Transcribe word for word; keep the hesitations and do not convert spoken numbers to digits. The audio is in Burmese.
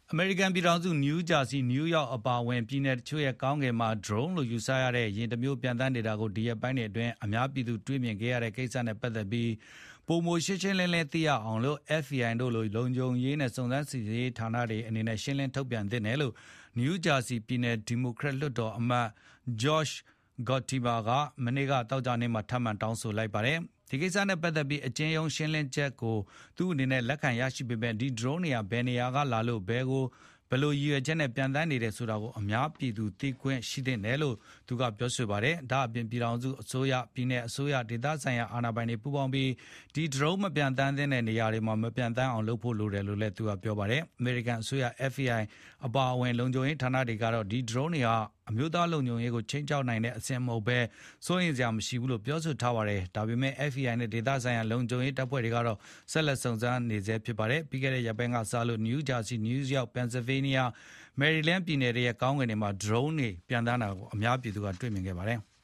အမေရိကန်ပြည်ထောင်စုနယူးဂျာစီ၊ နယူးယောက်အပါအဝင်ပြည်နယ်တချို့ရဲ့ကောင်းကင်မှာ drone လို့ယူဆရတဲ့ယာဉ်တမျိုးပျံသန်းနေတာကိုဒီရက်ပိုင်းတွေအတွင်းအများပြည်သူတွေ့မြင်ခဲ့ရတဲ့ကိစ္စနဲ့ပတ်သက်ပြီးပိုမိုရှင်းရှင်းလင်းလင်းသိရအောင်လို့ F B I တို့လိုလုံခြုံရေးနဲ့စုံစမ်းစစ်ဆေးရေးဌာနတွေအနေနဲ့ရှင်းလင်းထုတ်ပြန်သင့်တယ်လို့နယူးဂျာစီပြည်နယ်ဒီမိုကရက်လွှတ်တော်အမတ် Josh Gottemoeller ကမနေ့ကသောကြာနေ့မှာထပ်မံတောင်းဆိုလိုက်ပါတယ်။ဒီကိစ္စနဲ့ပတ်သက်ပြီးအကျဉ်းရုံးရှင်းလင်းချက်ကိုသူ့အနေနဲ့လက်ခံရရှိပေမဲ့ဒီ drone တွေကဘယ်နေရာကလာလို့ဘယ်ကိုဘယ်လိုရည်ရွယ်ချက်နဲ့ပျံသန်းနေတယ်ဆိုတာကိုအများပြည်သူသိခွင့်ရှိသင့်တယ်လို့သူကပြောဆိုပါတယ်။ဒါ့အပြင်ပြည်ထောင်စုအစိုးရပြည်내အစိုးရဒေသဆိုင်ရာအာဏာပိုင်တွေပူးပေါင်းပြီးဒီ drone မပျံသန်းတဲ့နေရာတွေမှာမပျံသန်းအောင်လုပ်ဖို့လိုတယ်လို့လည်းသူကပြောပါတယ်။အမေရိကန်အစိုးရ F B I အပါအဝင်လုံခြုံရေးဌာနတွေကတော့ဒီ drone တွေဟာအမျိုးသားလုံခြုံရေးကိုချိန်ချောက်နိုင်တဲ့အဆင့်မဟုတ်ဘဲစိုးရိမ်စရာမရှိဘူးလို့ပြောဆိုထားပါတယ်။ဒါပေမဲ့ F B I နဲ့ဒေသဆိုင်ရာလုံခြုံရေးတပ်ဖွဲ့တွေကတော့ဆက်လက်စုံစမ်းနေဆဲဖြစ်ပါတယ်။ပြီးခဲ့တဲ့ရက်ပိုင်းကစလို့ New Jersey, New York, Pennsylvania, Maryland ပြည်နယ်တွေရဲ့ကောင်းကင်တွေမှာ drone တွေပျံသန်းတာကိုအများပြည်သူကတွေ့မြင်ခဲ့ပါတယ်။